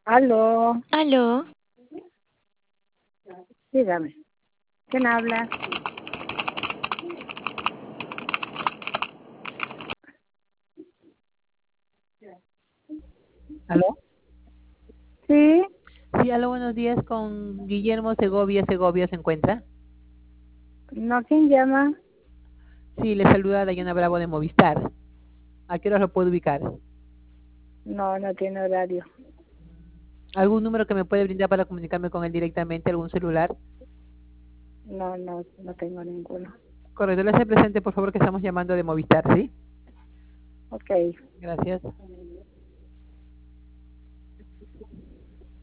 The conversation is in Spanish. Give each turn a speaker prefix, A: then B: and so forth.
A: Aló,
B: Aló,
A: dígame, ¿quién habla?
C: ¿Aló?
A: Sí,
C: Sí, aló, buenos días, con Guillermo Segovia. ¿Segovia se encuentra?
A: no, ¿quién llama?
C: Sí, le saluda Dayana Bravo de Movistar. ¿A qué hora lo puedo ubicar?
A: No, no tiene horario.
C: ¿Algún número que me puede brindar para comunicarme con él directamente? ¿Algún celular?
A: No, no, no tengo ninguno.
C: Correcto, le hace presente, por favor, que estamos llamando de Movistar, ¿sí?
A: Ok.
C: Gracias.